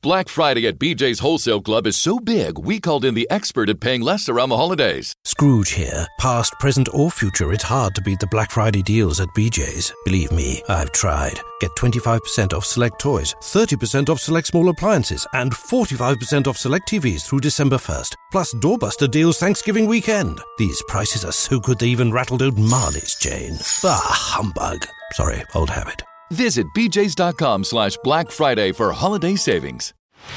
Black Friday at BJ's Wholesale Club is so big, we called in the expert at paying less around the holidays. Scrooge here. Past, present or future, it's hard to beat the Black Friday deals at BJ's. Believe me, I've tried. Get 25% off select toys, 30% off select small appliances and 45% off select TVs through December 1st. Plus doorbuster deals Thanksgiving weekend. These prices are so good they even rattled out Marley's chain. Bah, humbug. Sorry, old habit. Visit bjs.com/Black Friday for holiday savings.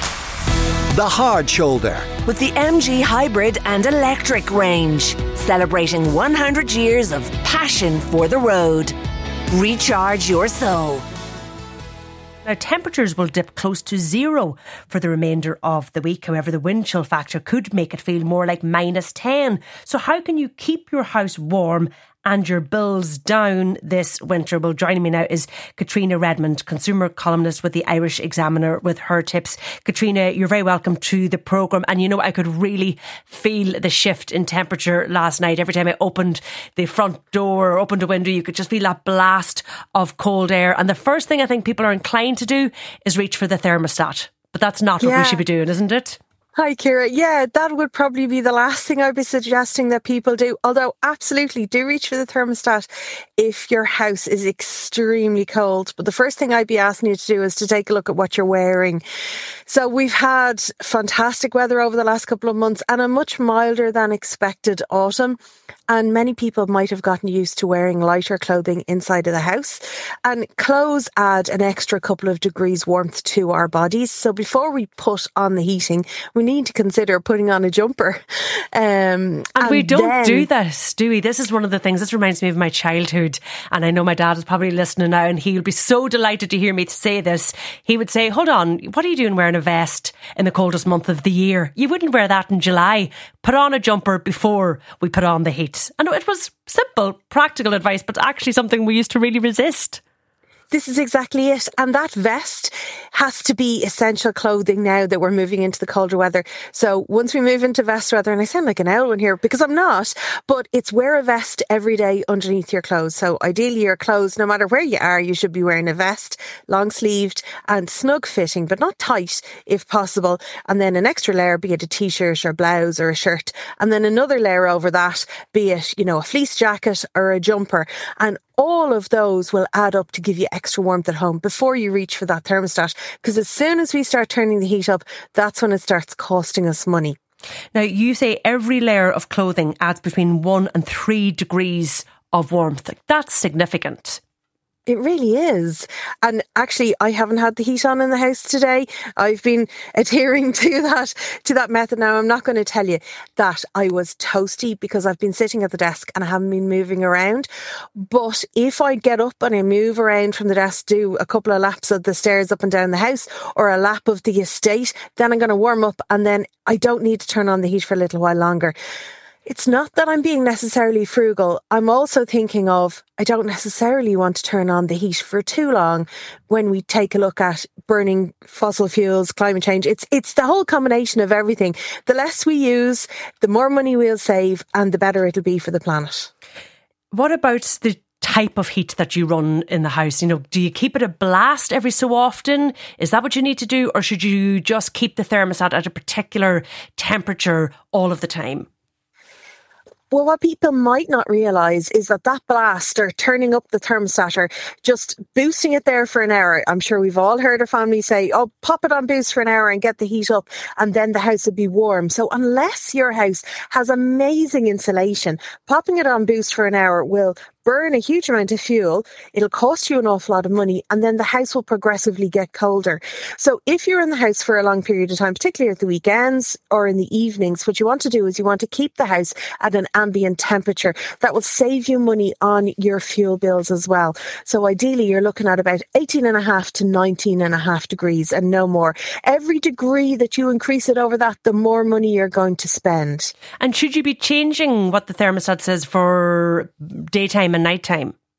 The Hard Shoulder. With the MG Hybrid and Electric range. Celebrating 100 years of passion for the road. Recharge your soul. Now, temperatures will dip close to zero for the remainder of the week. However, the wind chill factor could make it feel more like -10. So how can you keep your house warm and your bills down this winter? Well, joining me now is Katrina Redmond, consumer columnist with the Irish Examiner, with her tips. Katrina, you're very welcome to the programme. And you know, I could really feel the shift in temperature last night. Every time I opened the front door or opened a window, you could just feel that blast of cold air. And the first thing I think people are inclined to do is reach for the thermostat. But that's not what we should be doing, isn't it? Hi, Ciara. Yeah, that would probably be the last thing I'd be suggesting that people do. Although, absolutely, do reach for the thermostat if your house is extremely cold. But the first thing I'd be asking you to do is to take a look at what you're wearing. So we've had fantastic weather over the last couple of months and a much milder than expected autumn. And many people might have gotten used to wearing lighter clothing inside of the house. And clothes add an extra couple of degrees warmth to our bodies. So before we put on the heating, we need to consider putting on a jumper. And we don't do this, do we? This is one of the things, this reminds me of my childhood. And I know my dad is probably listening now and he'll be so delighted to hear me say this. He would say, hold on, what are you doing wearing a vest in the coldest month of the year? You wouldn't wear that in July. Put on a jumper before we put on the heat. I know it was simple, practical advice, but actually something we used to really resist. This is exactly it. And that vest has to be essential clothing now that we're moving into the colder weather. So once we move into vest weather, and I sound like an owl in here because I'm not, but it's wear a vest every day underneath your clothes. So ideally your clothes, no matter where you are, you should be wearing a vest, long sleeved and snug fitting, but not tight if possible. And then an extra layer, be it a t-shirt or blouse or a shirt. And then another layer over that, be it, you know, a fleece jacket or a jumper. And all of those will add up to give you extra warmth at home before you reach for that thermostat. Because as soon as we start turning the heat up, that's when it starts costing us money. Now, you say every layer of clothing adds between 1 and 3 degrees of warmth. That's significant. It really is. And actually, I haven't had the heat on in the house today. I've been adhering to that method. Now, I'm not going to tell you that I was toasty because I've been sitting at the desk and I haven't been moving around. But if I get up and I move around from the desk, do a couple of laps of the stairs up and down the house or a lap of the estate, then I'm going to warm up and then I don't need to turn on the heat for a little while longer. It's not that I'm being necessarily frugal. I'm also thinking of, I don't necessarily want to turn on the heat for too long when we take a look at burning fossil fuels, climate change. It's the whole combination of everything. The less we use, the more money we'll save and the better it'll be for the planet. What about the type of heat that you run in the house? You know, do you keep it a blast every so often? Is that what you need to do? Or should you just keep the thermostat at a particular temperature all of the time? Well, what people might not realise is that blast or turning up the thermostat or just boosting it there for an hour. I'm sure we've all heard a family say, oh, pop it on boost for an hour and get the heat up and then the house will be warm. So unless your house has amazing insulation, popping it on boost for an hour will burn a huge amount of fuel. It'll cost you an awful lot of money and then the house will progressively get colder. So if you're in the house for a long period of time, particularly at the weekends or in the evenings, what you want to do is you want to keep the house at an ambient temperature. That will save you money on your fuel bills as well. So ideally you're looking at about 18.5 to 19.5 degrees and no more. Every degree that you increase it over that, the more money you're going to spend. And should you be changing what the thermostat says for daytime and nighttime?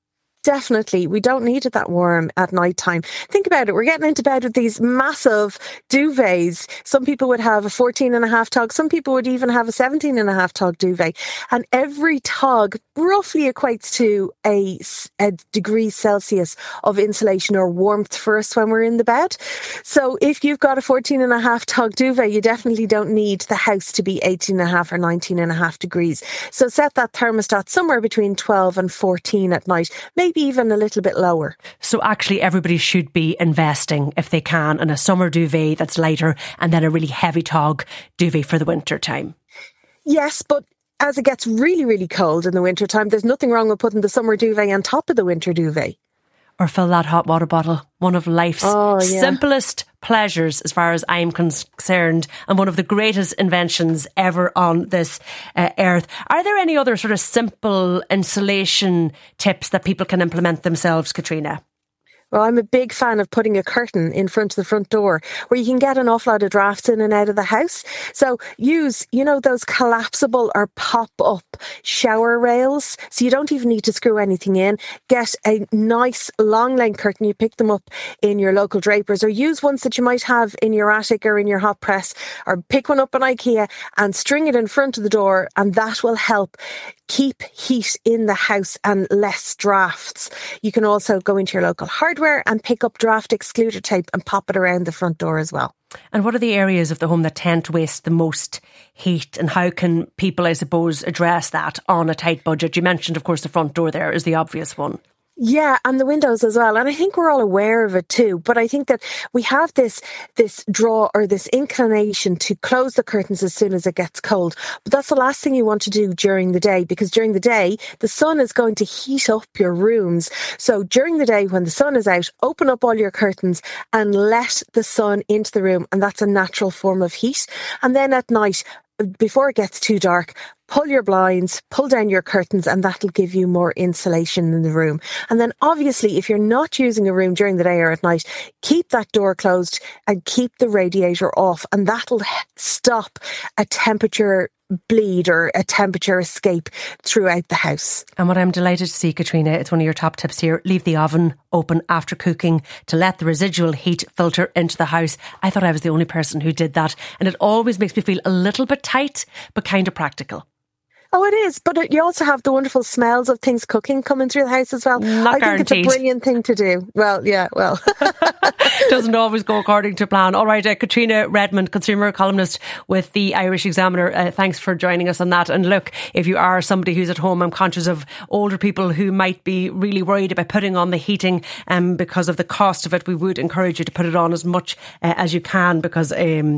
Definitely. We don't need it that warm at night time. Think about it. We're getting into bed with these massive duvets. Some people would have a 14.5 tog. Some people would even have a 17.5 tog duvet. And every tog roughly equates to a degree Celsius of insulation or warmth for us when we're in the bed. So if you've got a 14.5 tog duvet, you definitely don't need the house to be 18.5 or 19.5 degrees. So set that thermostat somewhere between 12 and 14 at night. Maybe even a little bit lower. So actually everybody should be investing, if they can, in a summer duvet that's lighter and then a really heavy tog duvet for the winter time. Yes, but as it gets really, really cold in the winter time, there's nothing wrong with putting the summer duvet on top of the winter duvet. Or fill that hot water bottle. One of life's simplest pleasures as far as I'm concerned, and one of the greatest inventions ever on this earth. Are there any other sort of simple insulation tips that people can implement themselves, Katrina? Well, I'm a big fan of putting a curtain in front of the front door where you can get an awful lot of drafts in and out of the house. So use, those collapsible or pop-up shower rails. So you don't even need to screw anything in. Get a nice long length curtain. You pick them up in your local drapers, or use ones that you might have in your attic or in your hot press, or pick one up on IKEA and string it in front of the door, and that will help keep heat in the house and less drafts. You can also go into your local hardware and pick up draft excluder tape and pop it around the front door as well. And what are the areas of the home that tend to waste the most heat, and how can people, I suppose, address that on a tight budget? You mentioned, of course, the front door there is the obvious one. Yeah, and the windows as well. And I think we're all aware of it too. But I think that we have this draw or this inclination to close the curtains as soon as it gets cold. But that's the last thing you want to do during the day, because during the day, the sun is going to heat up your rooms. So during the day, when the sun is out, open up all your curtains and let the sun into the room. And that's a natural form of heat. And then at night, before it gets too dark, pull your blinds, pull down your curtains, and that'll give you more insulation in the room. And then obviously, if you're not using a room during the day or at night, keep that door closed and keep the radiator off, and that'll stop a temperature bleed or a temperature escape throughout the house. And what I'm delighted to see, Katrina, it's one of your top tips here: leave the oven open after cooking to let the residual heat filter into the house. I thought I was the only person who did that, and it always makes me feel a little bit tight but kind of practical. Oh, it is. But you also have the wonderful smells of things cooking coming through the house as well. Not I guaranteed. think it's a brilliant thing to do. Well, yeah, well. Doesn't always go according to plan. All right, Katrina Redmond, consumer columnist with the Irish Examiner. Thanks for joining us on that. And look, if you are somebody who's at home, I'm conscious of older people who might be really worried about putting on the heating because of the cost of it. We would encourage you to put it on as much as you can, because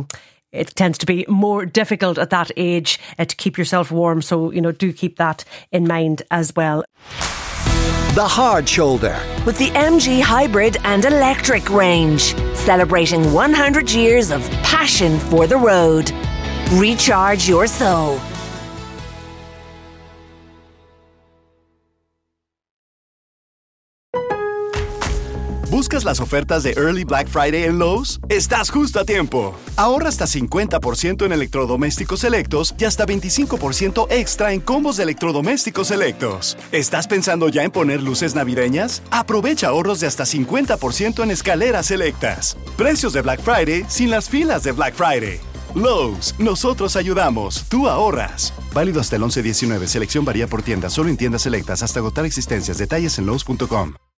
it tends to be more difficult at that age to keep yourself warm. So, do keep that in mind as well. The Hard Shoulder. With the MG Hybrid and Electric range. Celebrating 100 years of passion for the road. Recharge your soul. ¿Buscas las ofertas de Early Black Friday en Lowe's? Estás justo a tiempo. Ahorra hasta 50% en electrodomésticos selectos y hasta 25% extra en combos de electrodomésticos selectos. ¿Estás pensando ya en poner luces navideñas? Aprovecha ahorros de hasta 50% en escaleras selectas. Precios de Black Friday sin las filas de Black Friday. Lowe's, nosotros ayudamos, tú ahorras. Válido hasta el 11/19. Selección varía por tienda, solo en tiendas selectas hasta agotar existencias. Detalles en Lowe's.com.